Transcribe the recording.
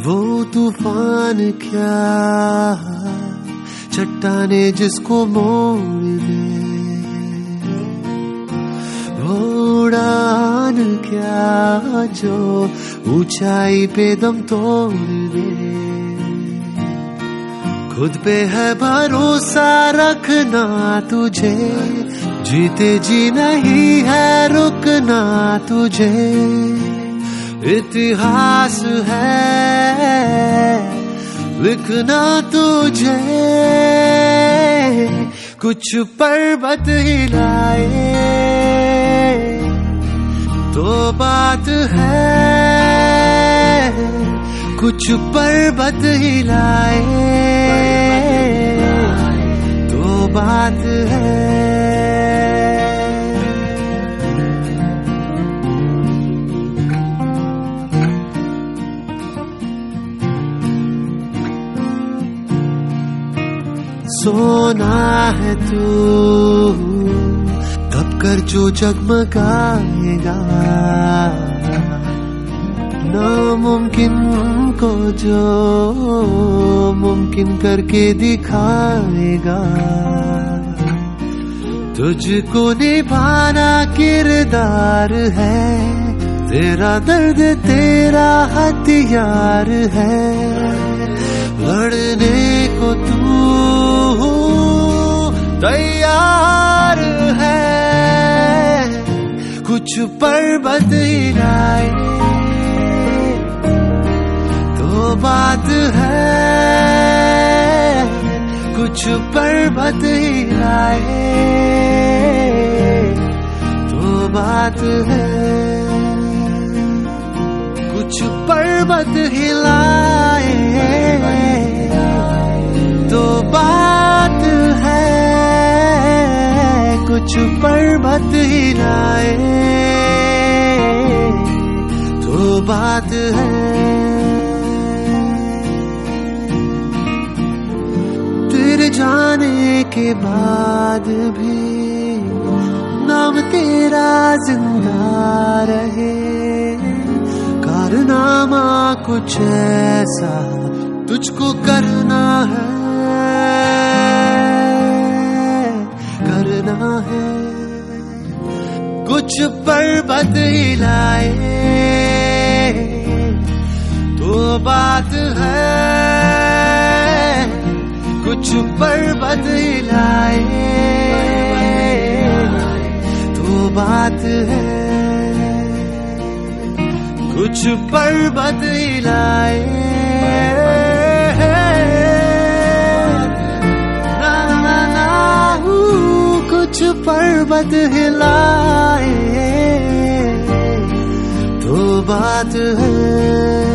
वो तूफान क्या चट्टाने जिसको मोड़ दे, वो उड़ान क्या जो ऊंचाई पे दम तोड़ दे। खुद पे है भरोसा रखना तुझे, जीते जी नहीं है रुकना तुझे। इतिहास है लिखना तुझे, कुछ पर्वत हिलाए तो बात है, कुछ पर्वत हिलाए तो बात है। सोना है तू तब कर जो जगमगाएगा, नामुमकिन को जो मुमकिन करके दिखाएगा। तुझको निभाना किरदार है, तेरा दर्द तेरा हथियार है। लड़ने को तू तैयार है, कुछ पर्वत हिलाए तो बात है, कुछ पर्वत हिलाए तो बात है। कुछ पर्वत हिलाए तो बात है, कुछ पर्वत हिलाए तो बात है। तेरे जाने के बाद भी नाम तेरा जिंदा रहे, कारनामा कुछ ऐसा तुझको करना है, करना है। कुछ पर्वत हिलाए तो बात है, कुछ पर्वत हिलाए तो बात है। कुछ पर्वत हिलाए कुछ पर्वत हिलाए तो बात है।